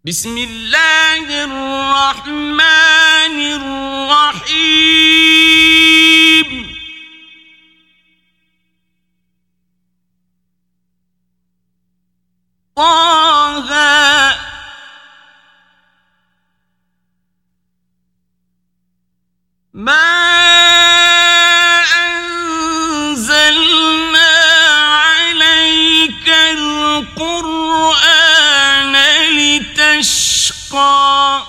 بسم الله الرحمن الرحيم طه ما أنزلنا عليك القرآن لتشقى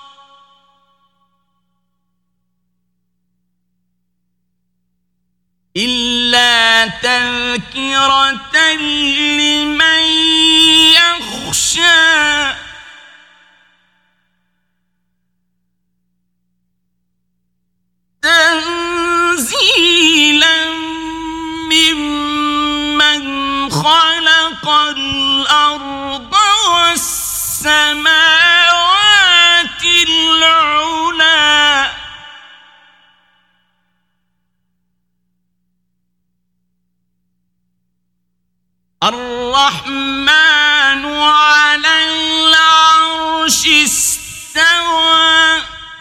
إلا تذكرة لمن يخشى تنزيلا ممن خلق الأرض والسماوات العلى الرحمن على العرش استوى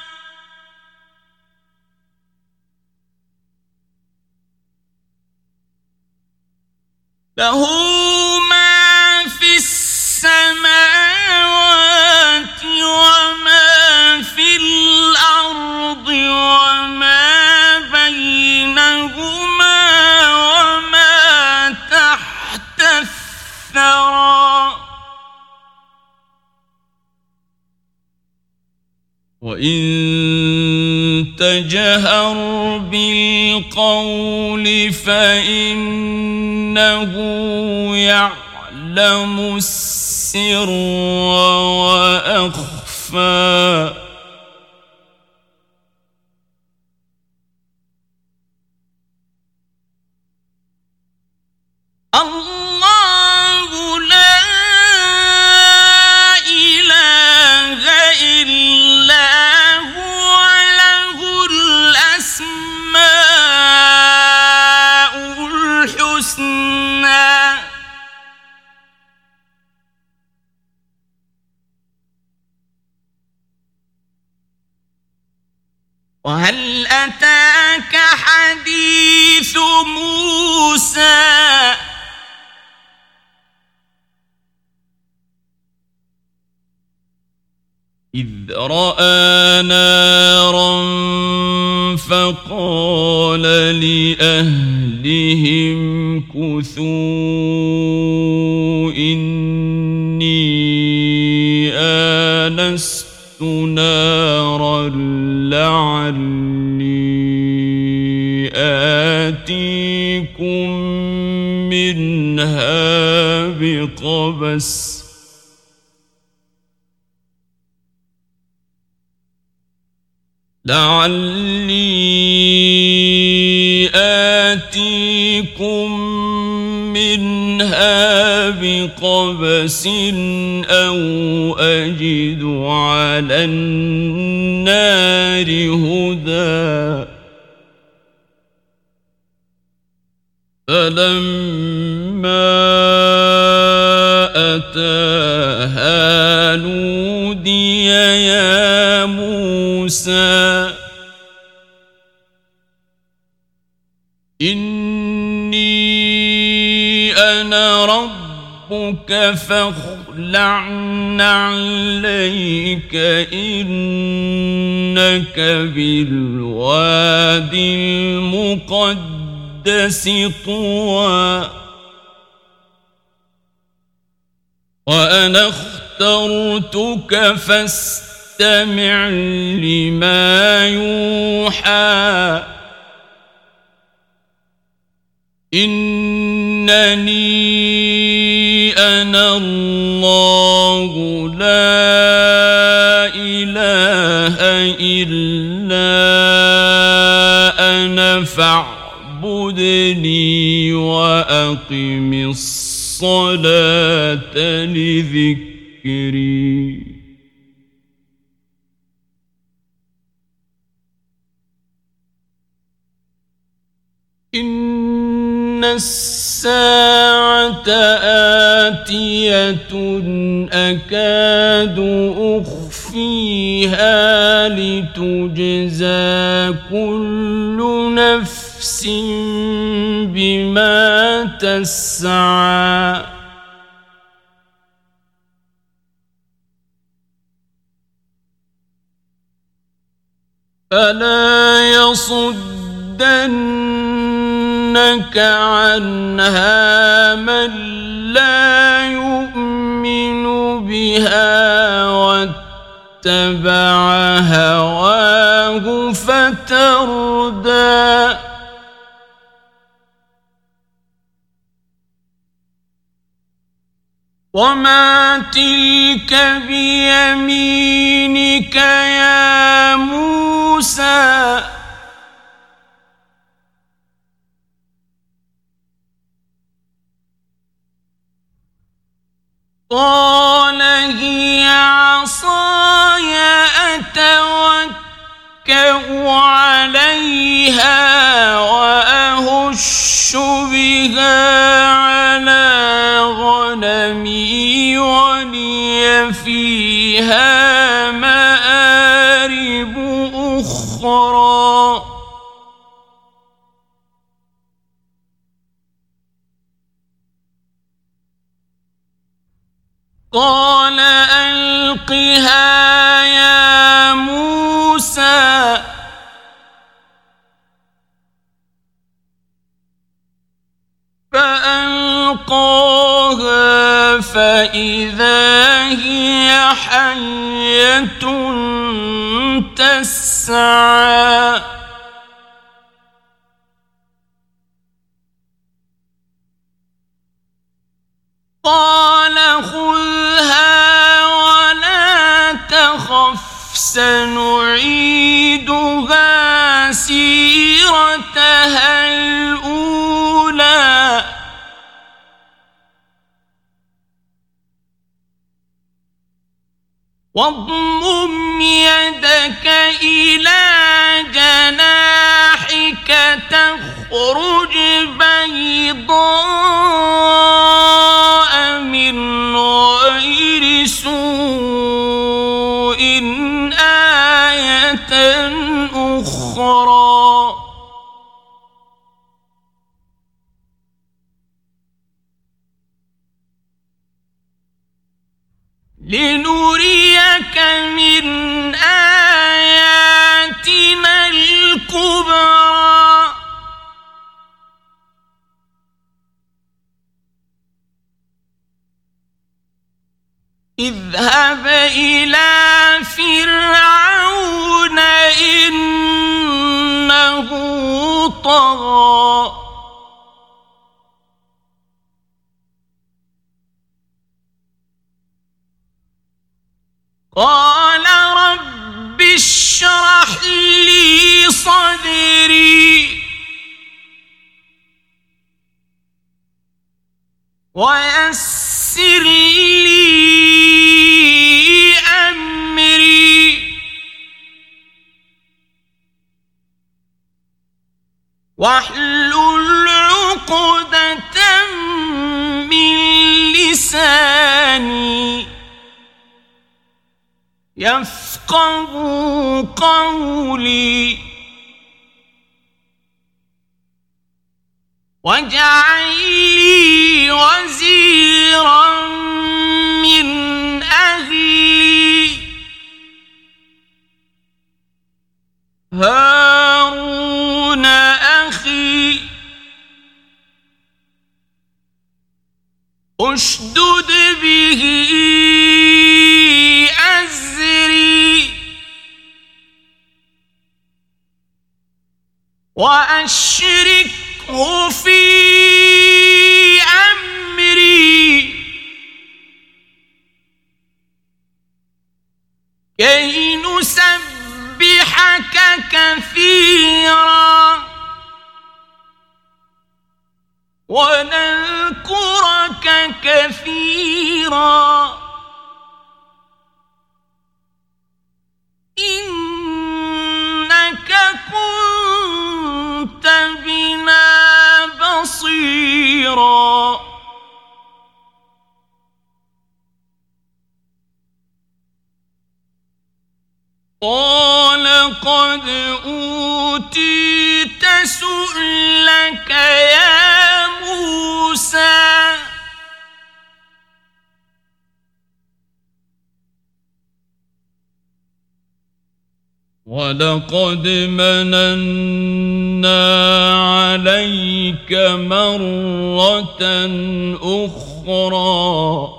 له ما في السماوات وما في الأرض وما بينهما وما تحت الثرى وإن تجهر بالقول فإنه يعلم السر وأخفى الله لا إله إلا هو له الأسماء الحسنى وهل أتاك حديث موسى إذ رأى نارا فقال لأهلهم كثوا إني آنست نارا لعلي آتيكم منها بقبس أو أجد على النار هدى فلما أتاها نودي يا موسى إني أنا ربك فاخلع عليك إنك بالوادي المقدس طوى وأنا اخترتك فاستمع لما يوحى إنني أنا الله لا إله إلا أنا فاعبدني وأقم الصلاة لذكري إن الساعة آتية أكاد أخفيها لتجزى كل نفس بما تسعى فلا يصدنك عنها من لا يؤمن بها واتبع هواه فتردى وما تلك بيمينك يا موسى قال هي عصاي أتوكأ عليها وأهش بها على غنمي ولي فيها مآرب أخرى قال ألقها يا موسى فألقاها فإذا هي حية تسعى قال خذها ولا تخف سنعيدها سيرتها الأولى واضمم يدك إلى جناحك تخرج بيضاء من غير سوء آية أخرى لنريك من آياتنا الكبرى اذهب إلى فرعون إنه طغى قال رب اشرح لي صدري ويسر لي أمري واحلل عقدة من لساني يفقهوا قولي واجعل لي وزيرا من أهلي هارون أخي اشدد به أزري وأشركه في أمري كي نسبحك كثيرا ونذكرك كثيرا إنك كنت بنا بصيرا لقد أوتيت سؤلك يا موسى ولقد مننا عليك مرة أخرى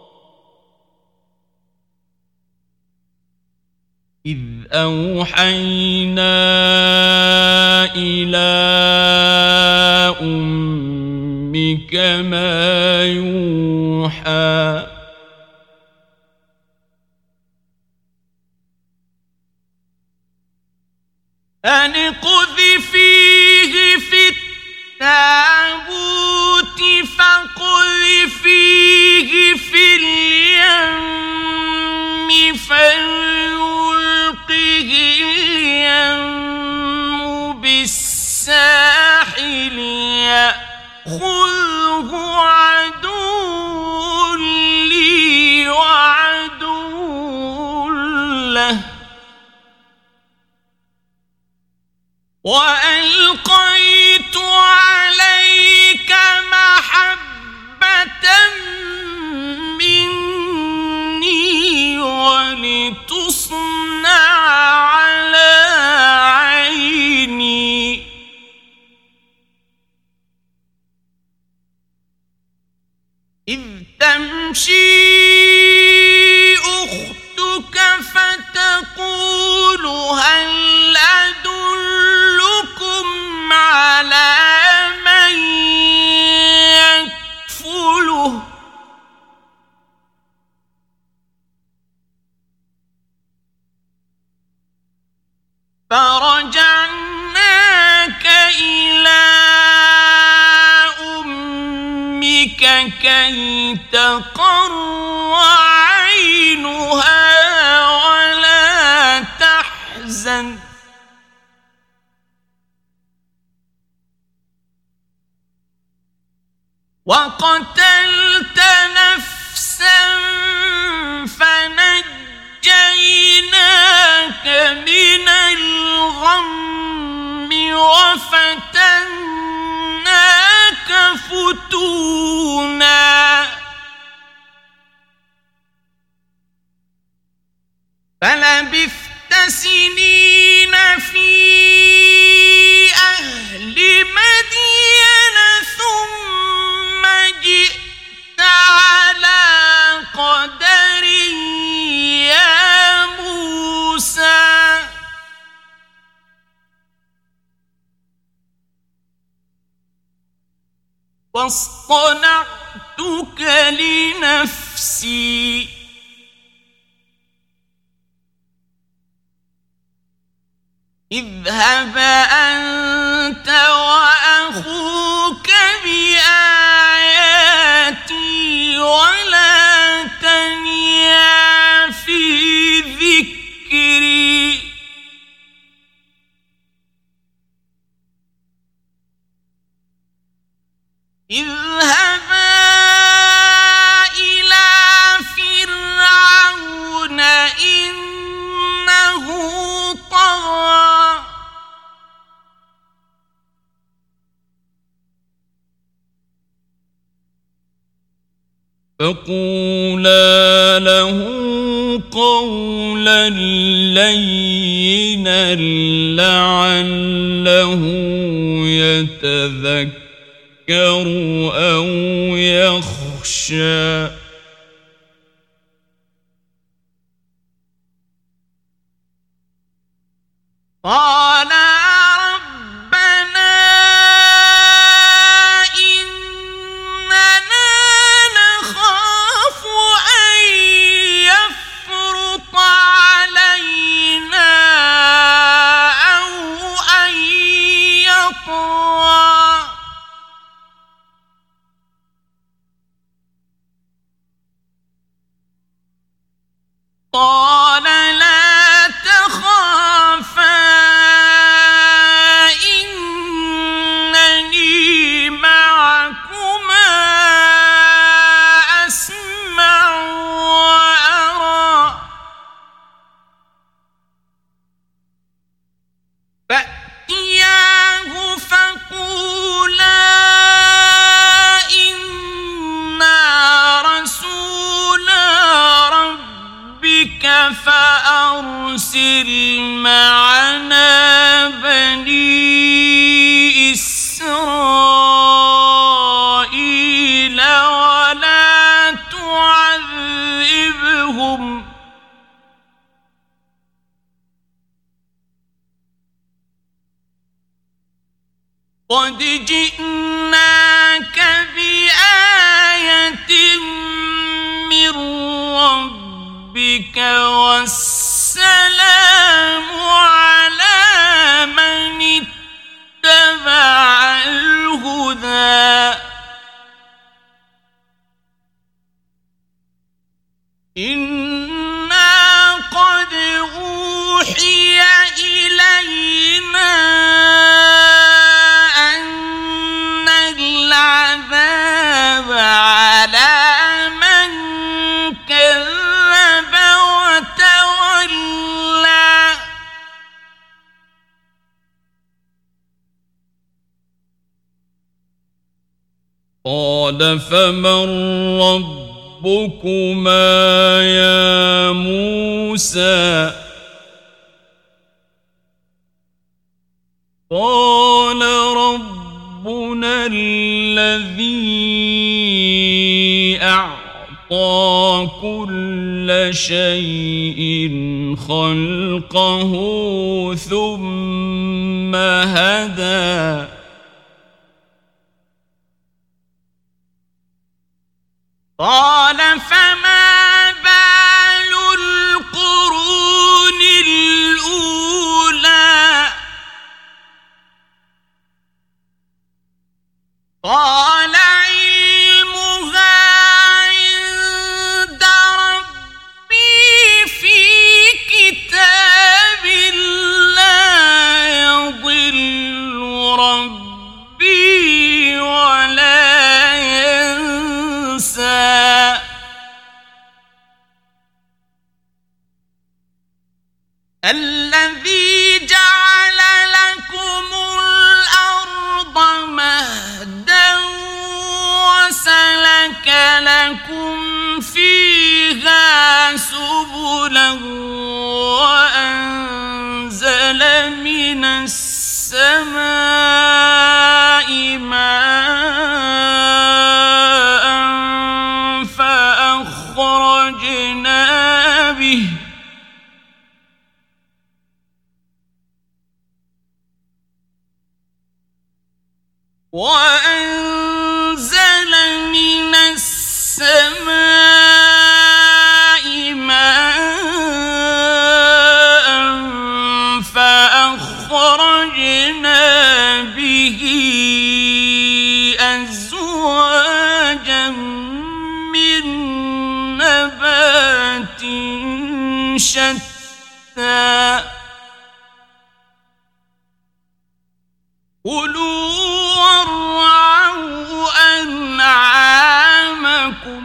إذ أوحينا إلى أمك ما يوحى أن اقذفيه في التابوت فاقذفيه في اليم فليلقه اليم بالساحل يأخذه عدو لي وعدو له وألقيت عليك محبة مني ولتصنع على عيني إذ تمشي أختك فتقول هل أدلكم على من يكفله فرجعناك إلى أمك كي تقر عينها ولا تحزن وقتلت نفسا فنجيناك من الغم وفتناك فتونا فلبثت سنين في أهل مدين ثم جئت على قدر يا موسى واصطنعتك لنفسي اذهب أنت وأخوك بآياتي ولا تنيا في ذكري اذهبا إلى فرعون إنه طغى فقولا له قولا لينا لعله يتذكر أو يخشى قال ربنا إننا نخاف أن يفرط علينا أو أن يطغى قال لا تخافا إنني معكما أسمع وأرى فأرسل معنا بني إسرائيل ولا تعذبهم قد جئناك بآية من ربك والسلام على من اتبع الهدى إنا قد أوحي إلينا أن العذاب على من كذب وتولى قال فمن ربكما يا موسى قال ربنا الذي أعطى كل شيء خلقه ثم هدى قال فما بال القرون الأولى قال علمها عند ربي في كتاب لا يضل ربي ولا ينسى الذي جعل لكم الأرض مهدا وسلك لكم فيها سبلا وأنزل من السماء ماء وأنزل من السماء ماء فأخرجنا به أزواجا من نبات شتى كلوا وارعوا أنعامكم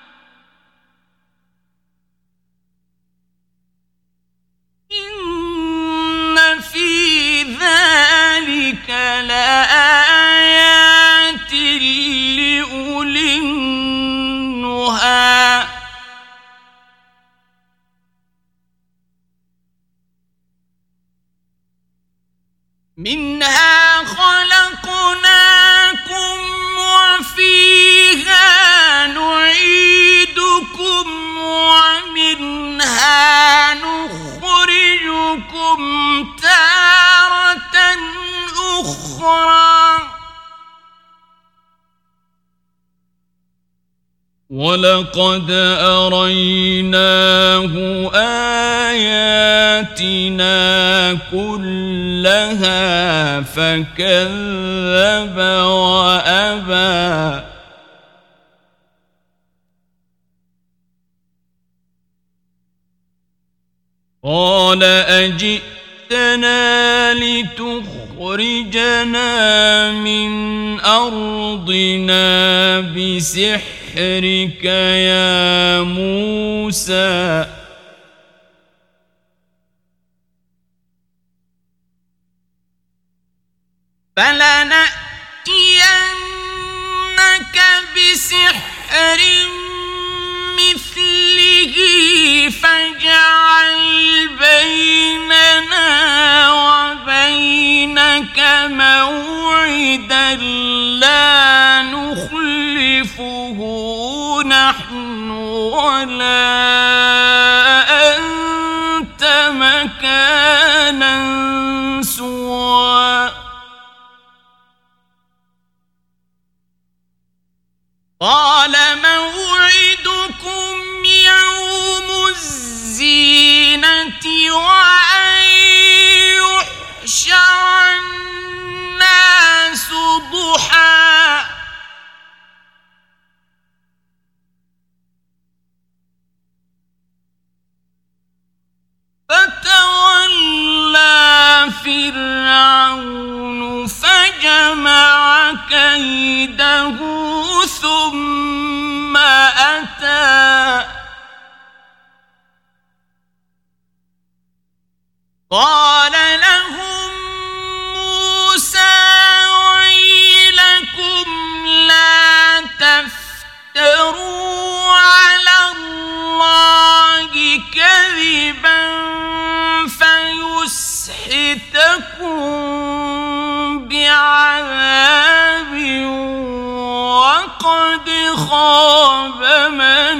إن في ذلك لآيات لأولي النهى منها خلقناكم وفيها نعيدكم ومنها نخرجكم تارة أخرى ولقد أريناه آياتنا كلها فكذب وأبى قال أجئتنا لتخرجنا من أرضنا بسحرك يا موسى فلنأتينك بسحر مثله فاجعل كيده ثم أتى قال لهم موسى ويلكم لا تفتروا على الله كذبا فيسحتكم بعذاب وقد خاب من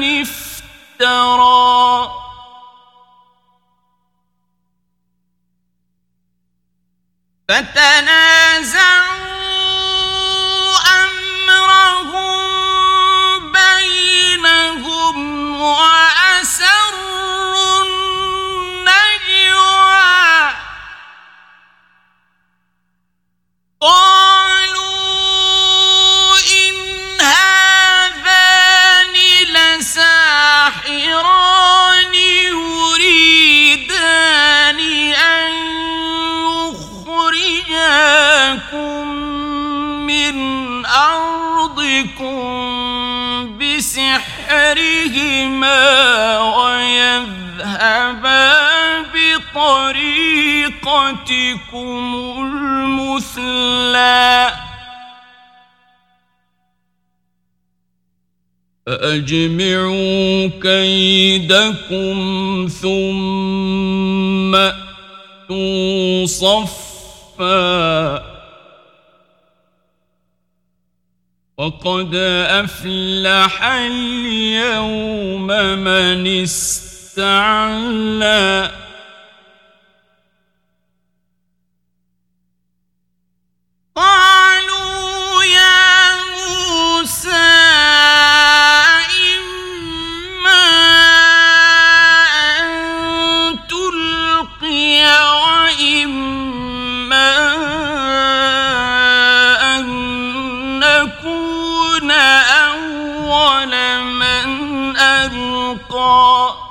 افترى فتنازعوا أمرهم بينهم وأسروا النجوى قالوا إن هذان لساحران يريدان أن يخرجاكم من أرضكم بسحرهما ويذهبا بطريقتكم المثلى فأجمعوا كيدكم ثم أتوا صفا وقد أفلح اليوم من استعلى قالوا يا موسى إما أن تلقي وإما أن نكون أول من ألقى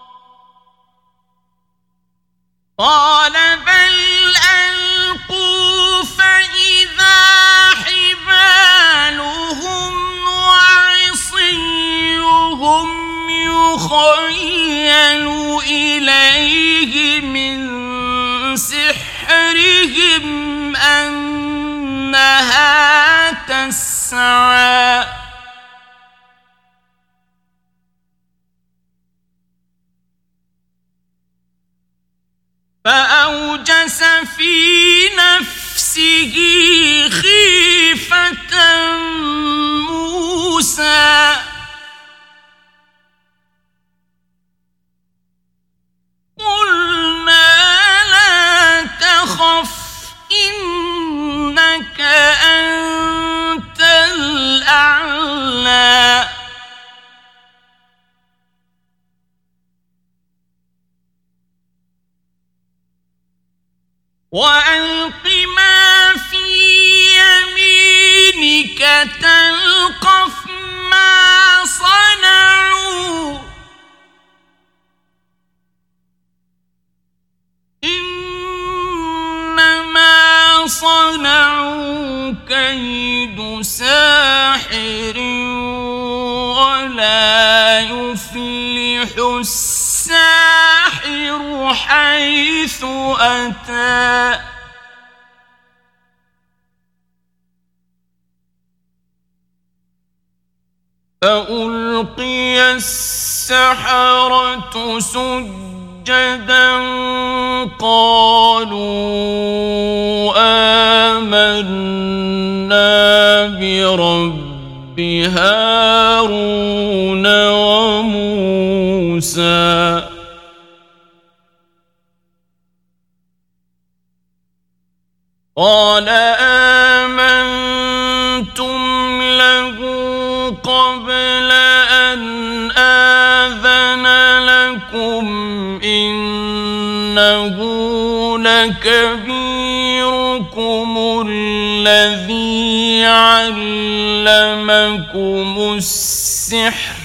قال بل ألقوا فإذا حبالهم وعصيهم يخيل إليه من سحرهم أنها تسعى فأوجس في نفسه خيفة موسى قلنا لا تخف إنك أنت الأعلى وألق ما في يمينك تلقف ما صنعوا إنما صنعوا كيد ساحر ولا يفلح الساحر حيث أتى فألقي السحرة سجدا قالوا آمنا برب هارون وموسى قال آمنتم له قبل أن آذن لكم إنه لكبيركم الذي علمكم السحر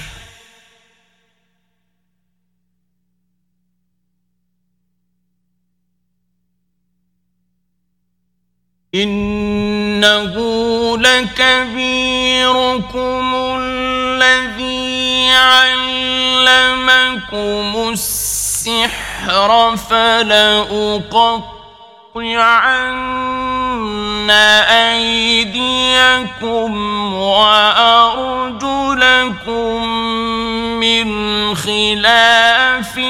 إنه لكبيركم الذي علمكم السحر فلأقطعن أيديكم وأرجلكم من خلاف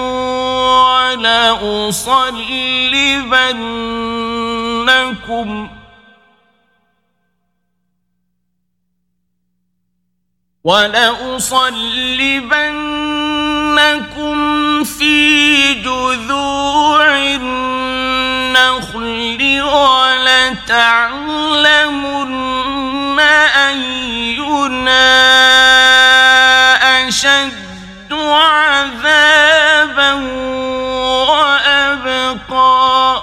ولأصلبنكم في جذوع النخل ولتعلمن أينا أشد عذابا وأبقى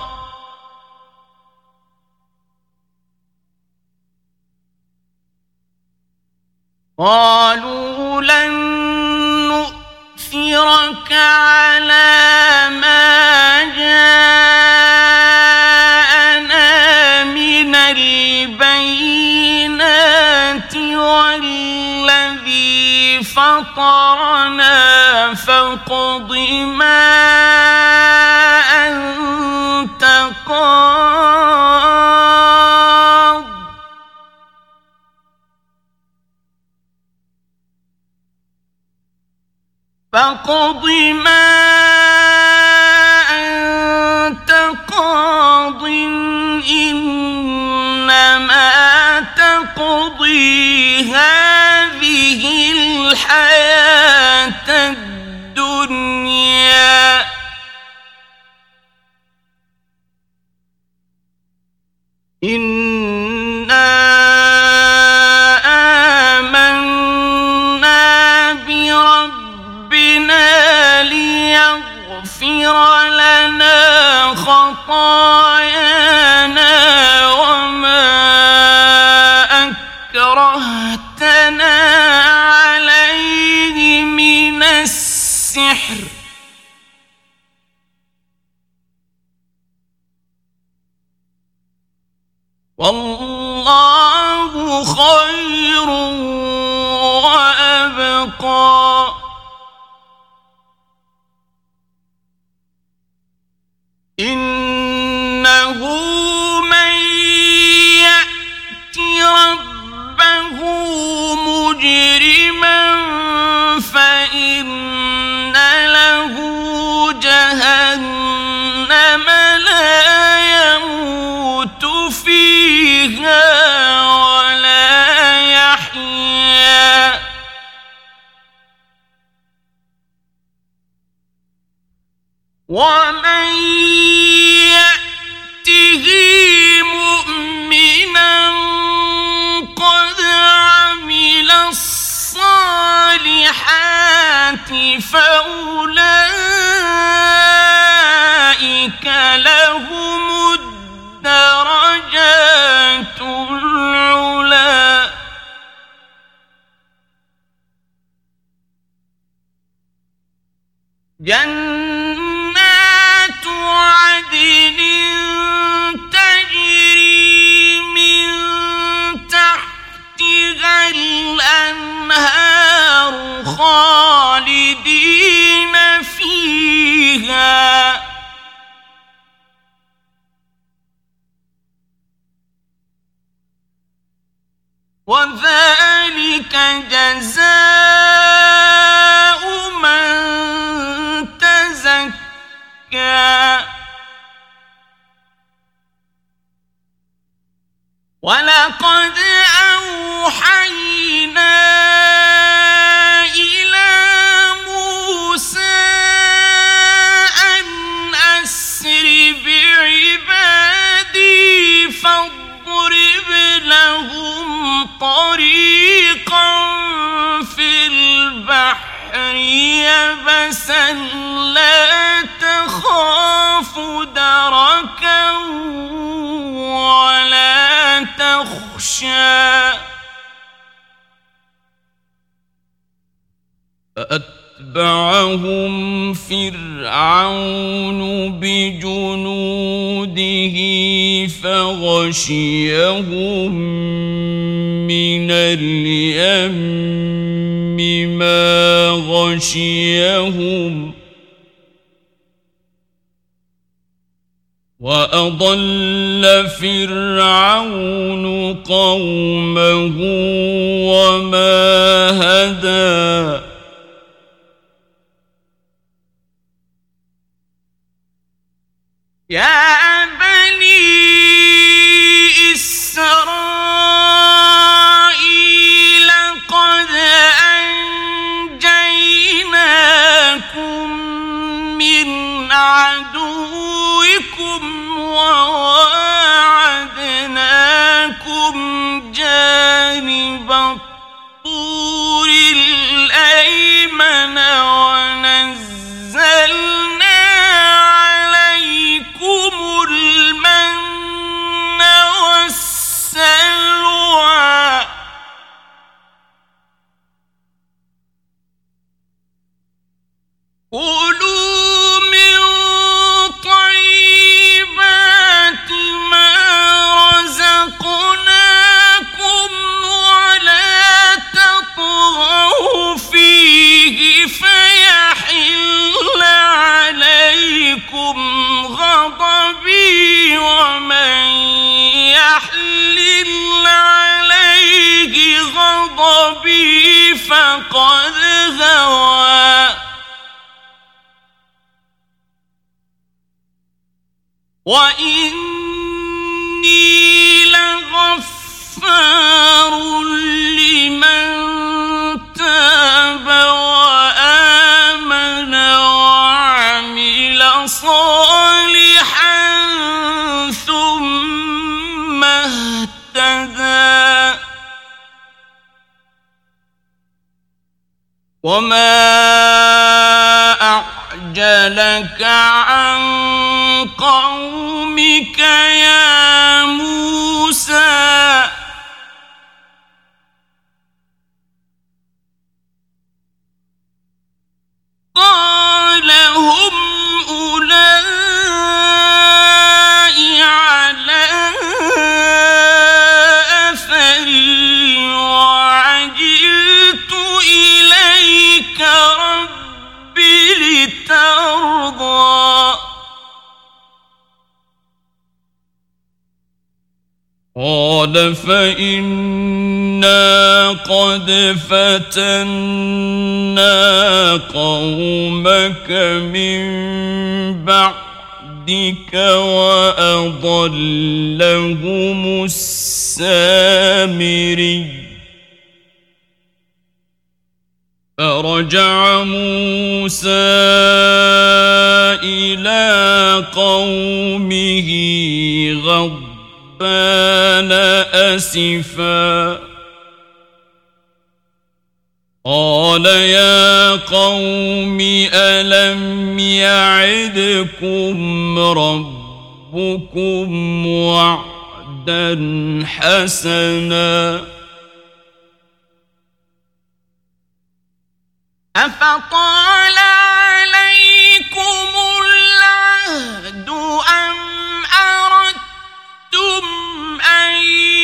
قالوا لن نؤثرك على ما جاءنا من البينات والذي فطرنا فاقض ما أنت قاض فاقض ما أنت قاض إنما تقضي هذه الحياة الدنيا إنا آمنا بربنا ليغفر لنا خطايانا وما أكرهتنا عليه من السحر والله خير وأبقى إنه من يأت ربه مجرما فإن له جهنم لا يموت فيها ولا يحيا ومن يأته مؤمنا قد عمل الصالحات فأولئك لهم الدرجات العلى جنات عدن تجري من تحتها الأنهار خالدين فيها وذلك جزاء من تزكى ولقد أوحينا إلى موسى أن أسر بعبادي فاضرب لهم طريقا في البحر يبسا لا تخاف دركا ولا تخشى فأتبعهم فرعون بجنوده فغشيهم من اليم ما غشيهم وأضل فرعون قومه وما هدى يا بني إسرائيل قد أنجيناكم من عدوكم وواعدناكم جانب الطور الأيمن ونزلنا عليكم المن والسلوى كلوا من طيبات ما رزقناكم ولا تطغوا فيه فيحل عليكم غضبي ومن يحلل عليه غضبي فقد هوى وإني لغفار لمن تاب وآمن وعمل صالحا ثم اهتدى وما أعجلك عن قومك يا موسى قال هم أولئك على أثري وعجلت إليك رب لترضى قال فإنا قد فتنا قومك من بعدك وأضلهم السامري فرجع موسى إلى قومه غضبان أسفا قال يا قوم ألم يعدكم ربكم وعدا حسنا أفطال عليكم العهد أم أردتم أن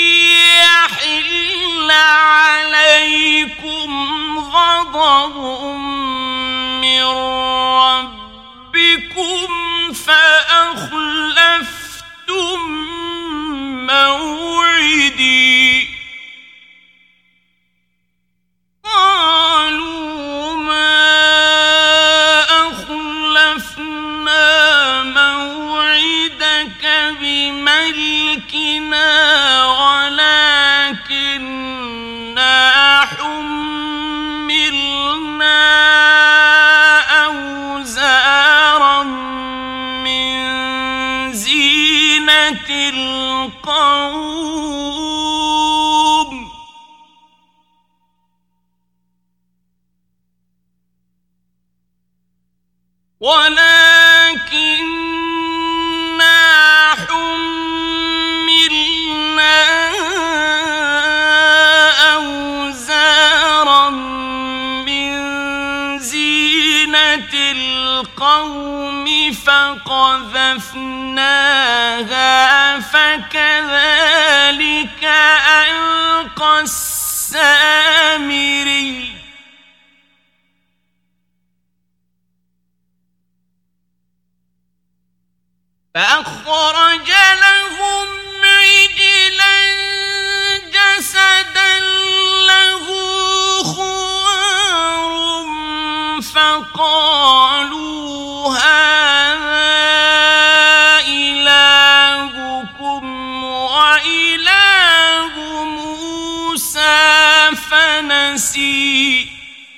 يحل عليكم غضب من ربكم فأخلفتم موعدي قالوا ما أخلفنا موعدك بملكنا ولكننا حملنا أوزارا من زينة القوم ولكننا حملنا أوزارا من زينة القوم فقذفناها فكذلك ألقى السامري فأخرج لهم عجلا جسدا له خوار فقالوا هذا إلهكم وإله موسى فنسي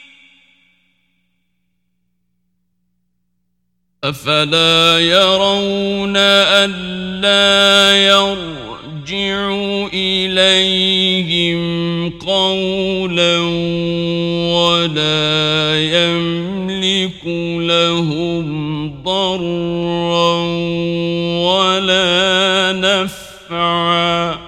أفلا يرون ألا يرجع إليهم قولا ولا يملك لهم ضرا ولا نفعا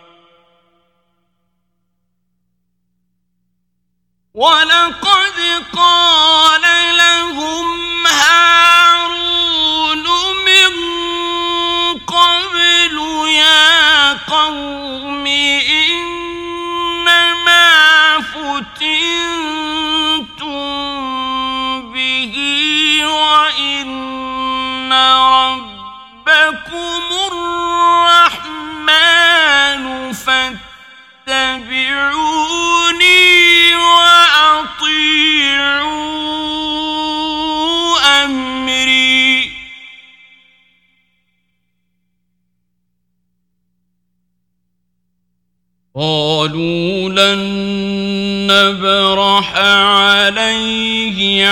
ولقد قال لهم هارون من قبل يا قوم إنما فتنتم به وإن ربكم الرحمن فاتبعوني وأطيعوا أمري قالوا لن نبرح عليه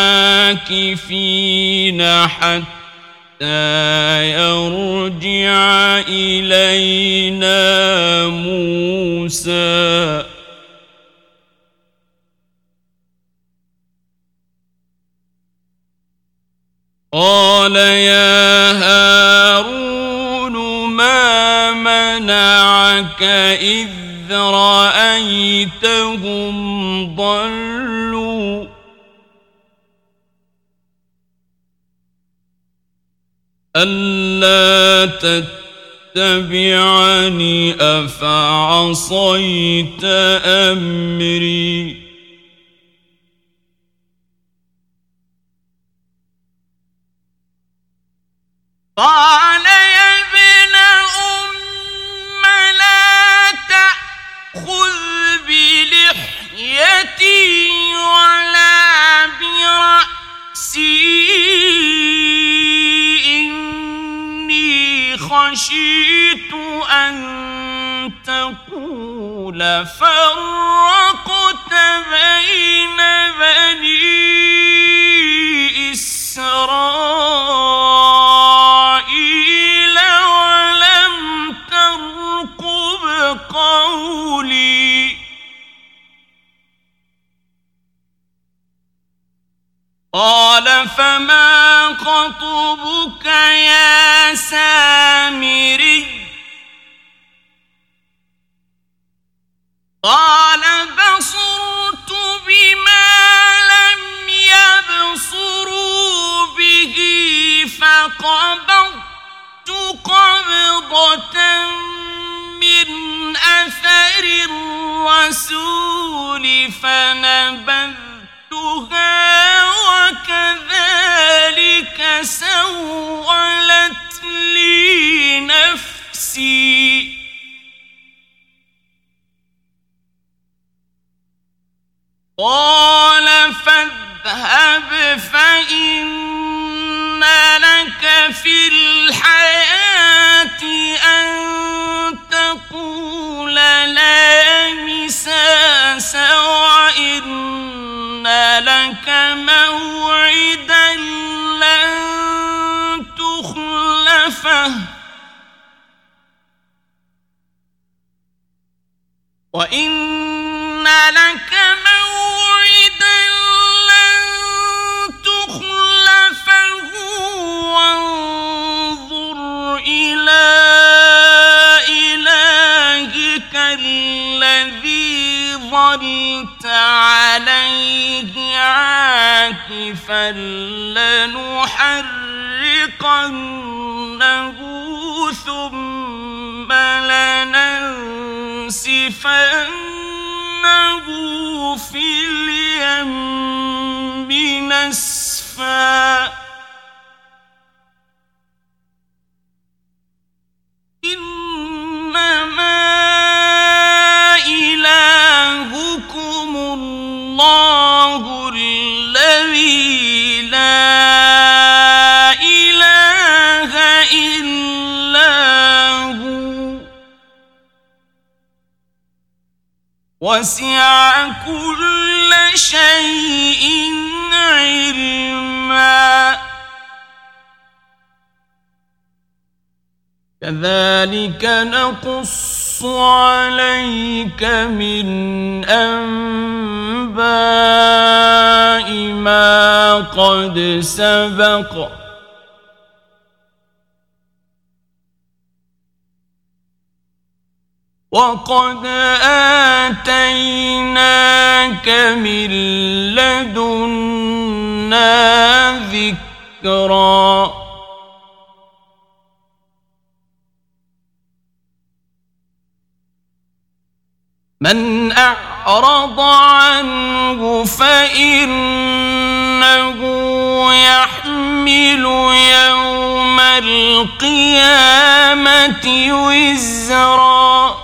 عاكفين حتى يرجع إلينا موسى قال يا هارون ما منعك إذ رأيتهم ضلوا ألا تتبعني أفعصيت أمري قال يا ابن أم لا تأخذ بلحيتي ولا برأسي إني خشيت أن تقول فرقت بين بني إسرائيل ولم ترقب قولي قال فما خطبك يا سامري قال بصرت بما لم يبصروا به فقبضت قبضة من أثر الرسول فنبذتها وكذلك سولت لي نفسي قال فاذهب فإن لك في الحياة أن تقول لا مساس وإن لك موعدا لن تخلفه وإن لك موعدا لن تخلفه وانظر إلى إلهك الذي ظلت عليه عاكفا فلنحرقنه ثم لننسفنه في اليم نسفا إنما إلهكم الله الذي لا إله إلا هو وسع كل شيء علما كذلك نقص عليك من أنباء ما قد سبق وقد آتيناك من لدنا ذكرا من أعرض عنه فإنه يحمل يوم القيامة وزرا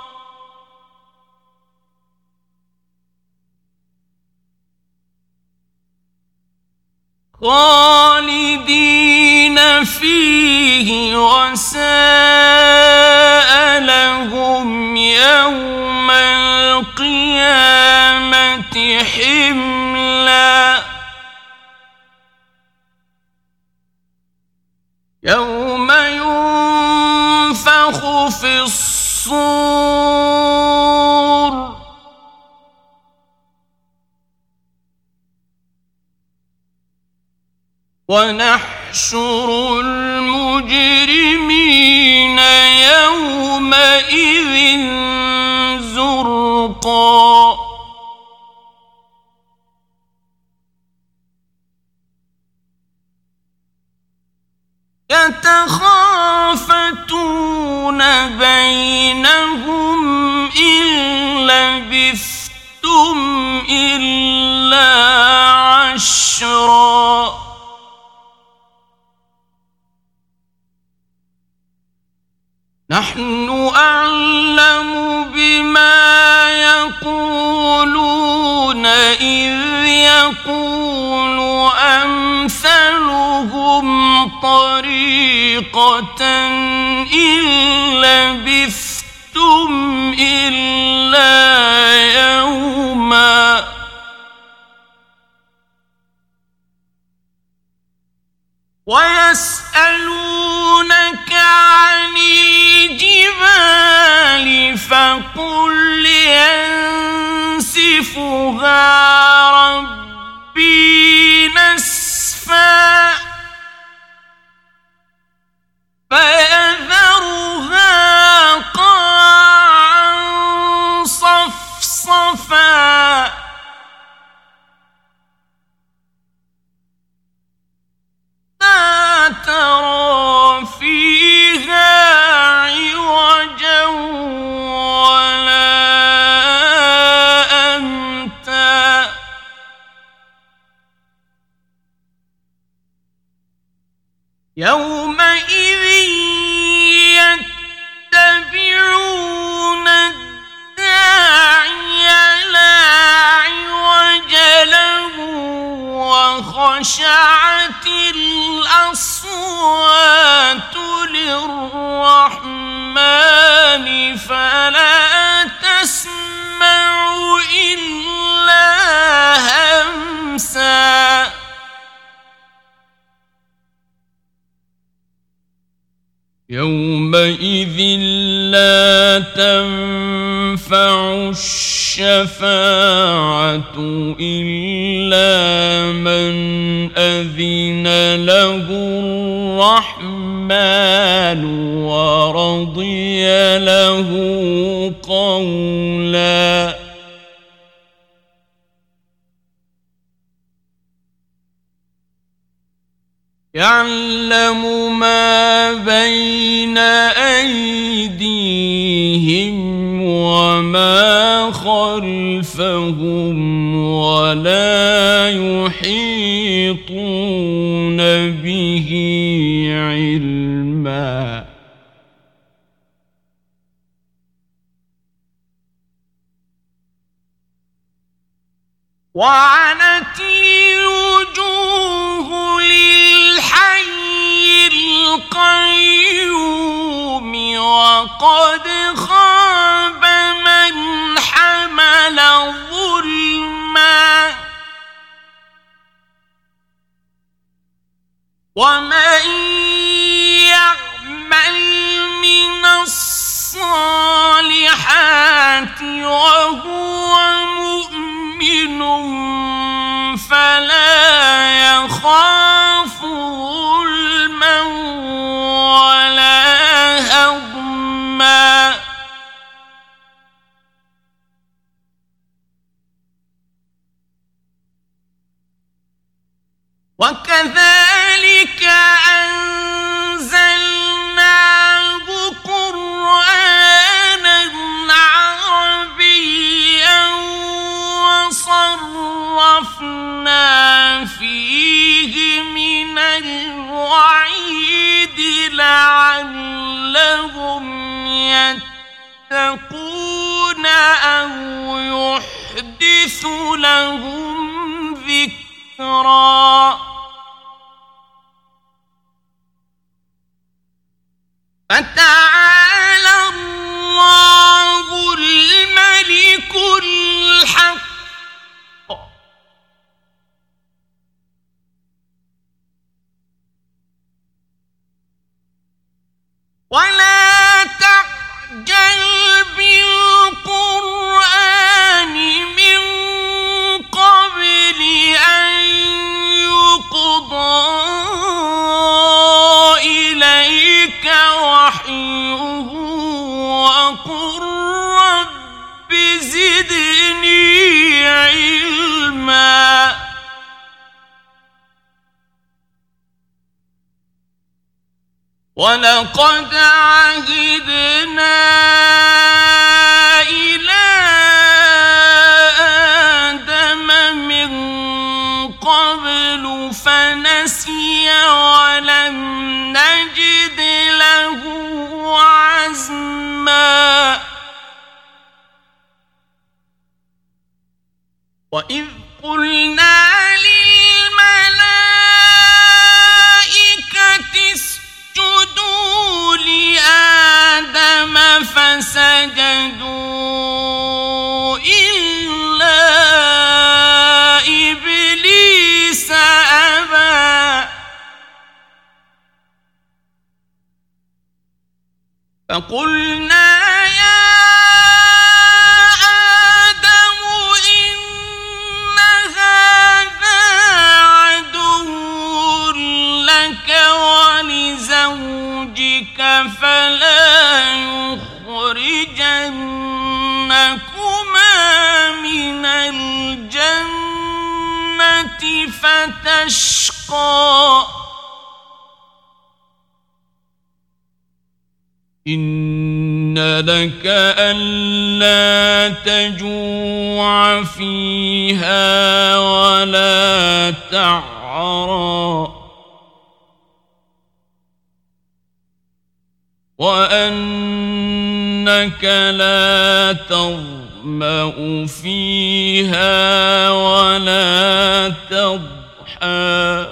خالدين فيه وساء لهم يوم القيامة حملا يوم ينفخ في الصور ونحشر المجرمين يومئذ زرقا يتخافتون بينهم إن لبثتم إلا عشرا نحن أعلم بما يقولون إذ يقول أمثلهم طريقة إن لبثتم إلا يوما ويسألونك عن الجبال فقل ينسفها ربي نسفا فيذرها قاعا صفصفا لا ترى فيها عوجا ولا أمتا يومئذ يتبعون الداعي لا عوج له وخشعت الأصوات للرحمن فلا تسمع إلا همسا يومئذ لا تنفع الشفاعة إلا من أذن له الرحمن ورضي له قولا يعلم ما بين أيديهم وما خلفهم ولا يحيطون به علما وعنت الوجوه للحي القيوم وقد خاب من حمل ظلما ومن يعمل من الصالحات وهو مؤمن فلا يخاف ظلما ولا هضما وكذلك أنزلناه قرآنا عربيا وصرفنا فيه من الوعيد لعلهم يتقون أو يحدث لهم ذكرا فتعالى الله الملك الحق ولا تعجل بالقرآن من قبل أن يقضى إليك وحيه وقل رب زدني علما ولقد عهدنا إلى آدم من قبل فنسي ولم نجد له عزما وإذ قلنا للملائكة اسجدوا لآدم فسجدوا إلا إبليس أبى فقلنا يا آدم إن هذا عدو لك ولزوجك فلا يخرجنكما من الجنة فتشقى إن لك ألا تجوع فيها ولا تعرى وأنك لا تظمأ فيها ولا تضحى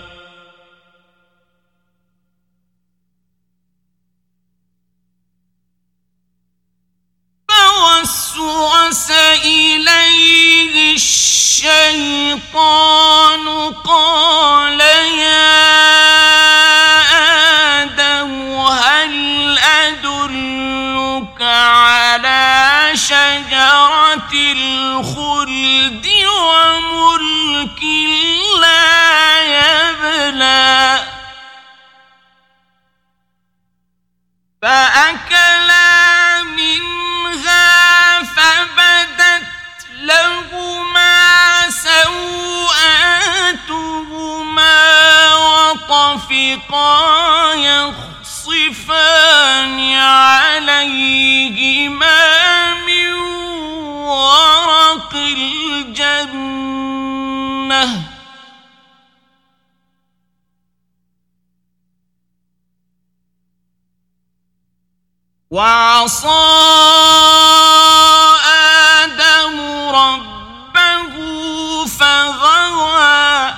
فوسوس إليه الشيطان قال يا آدم هل أدلك على شجرة الخلد وملك لا يبلى فأكلا منها فبدت لهما سوآتهما خافقا يخصفان عليهما من ورق الجنة وعصى آدم ربه فغوى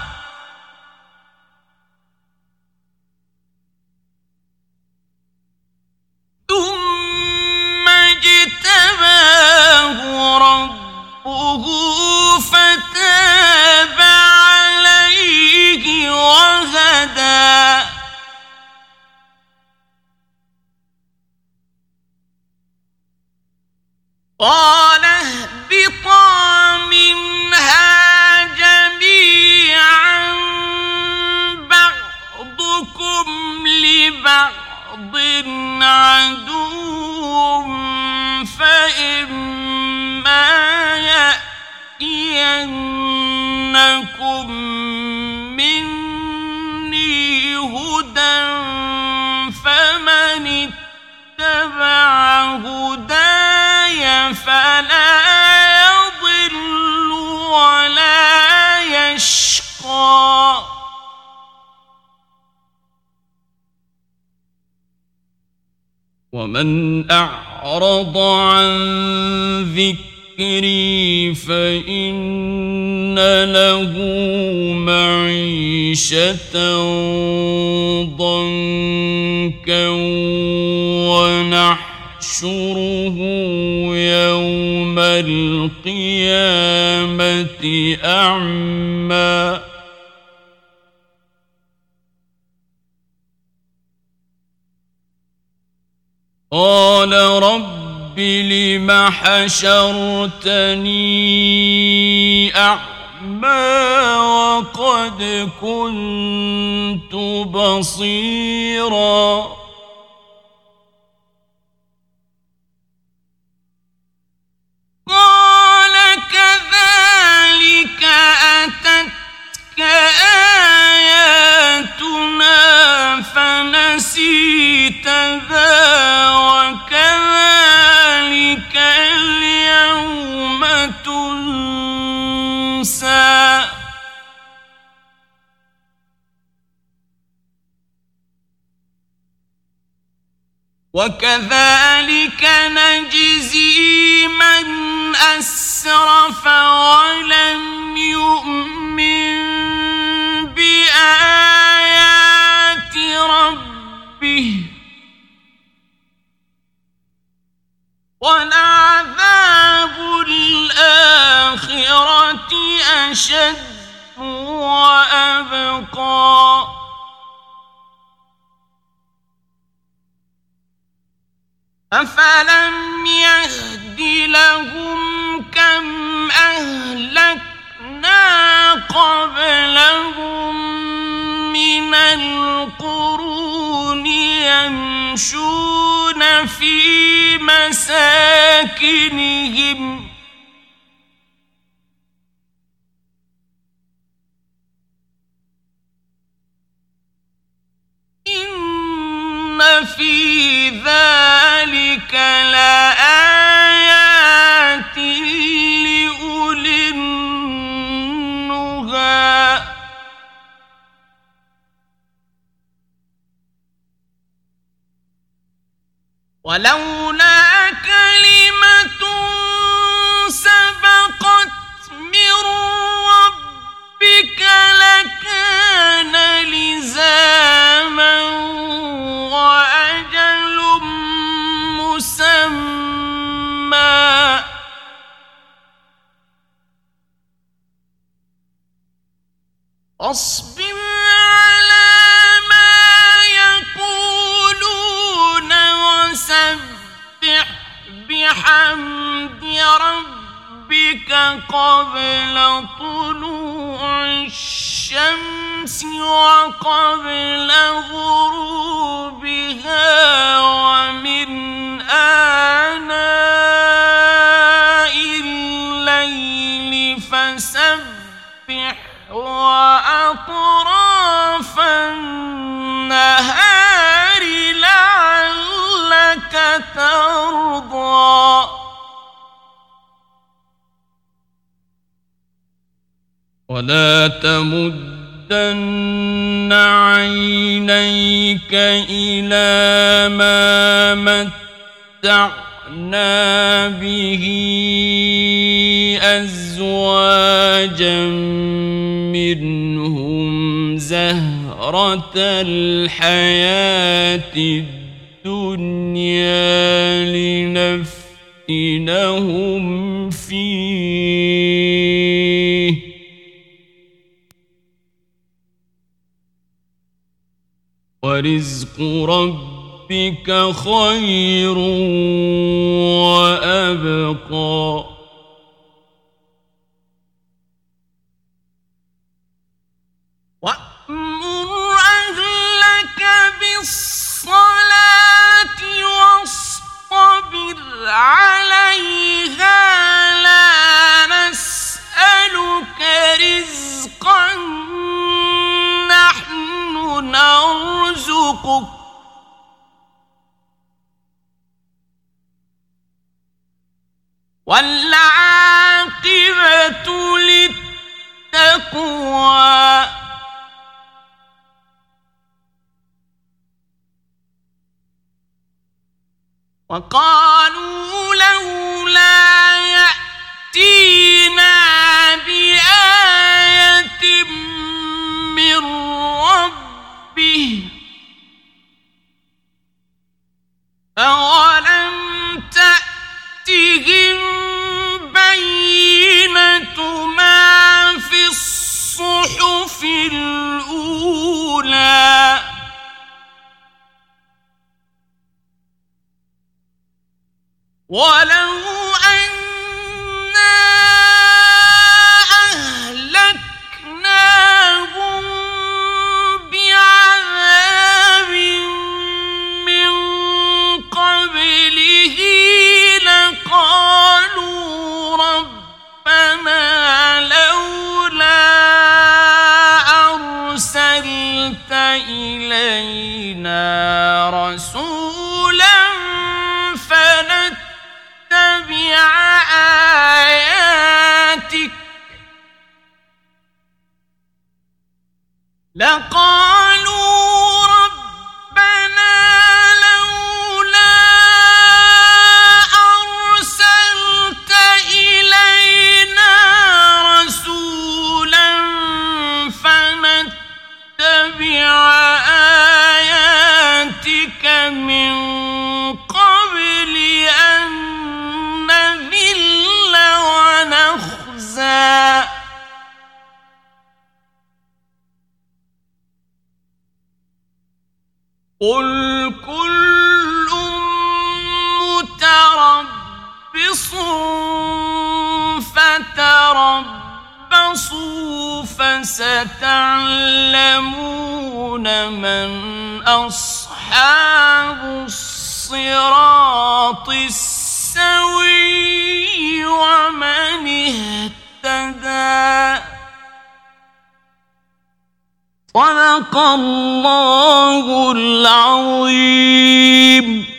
ثم اجتباه ربه فتاب عليه وهدى قال اهبطا منها جميعا بعضكم لبعض عدو فإما يأتينكم مني هدى فمن اتبع هداي فلا يضل ولا يشقى ومن أعرض عن ذكري فإن له معيشة ضنكا ونحشره يوم القيامة أعمى قال رب لم حشرتني أعمى وقد كنت بصيرا قال كذلك أتتك آياتنا فنسيتها وكذلك اليوم تنسى وكذلك نجزي من أسرف ولم يؤمن بآيات ربه ولعذاب الآخرة أشد وأبقى أفلم يهد لهم كم أهلكنا قبلهم من القرون يمشون في مساكنهم إن في ذلك لآيات لأولي النهى ولولا كلمة سبقت من ربك لكان لزاما وأجل مسمى اصبر على ما يقولون وسبح بحمد ربك قبل طلوع الشمس وقبل غروبها ومن آناء الليل فسبح وأطراف النهار ولا تمدن عينيك إلى ما متعنا به أزواجا منهم زهرة الحياة الدنيا لنفتنهم فيه ورزق ربك خير وأبقى وأمر أهلك بالصلاة واصطبر عليها لا نسألك رزقا نحن نرزقك والعاقبة للتقوى وقالوا لولا يأتينا بآية من ربه أولم تأتهم بينة ما في الصحف الأولى ولو أنا أهلكناهم بعذاب من قبله لقالوا ربنا لولا أرسلت إلينا رسولا فنتبع آياتك لقالوا ربنا لولا أرسلت إلينا رسولا فنتبع آياتك من قبل أن نذل ونخزى قل كل متربص فتربصوا فستعلمون من أصحاب الصراط السوي ومن اهتدى صدق الله العظيم.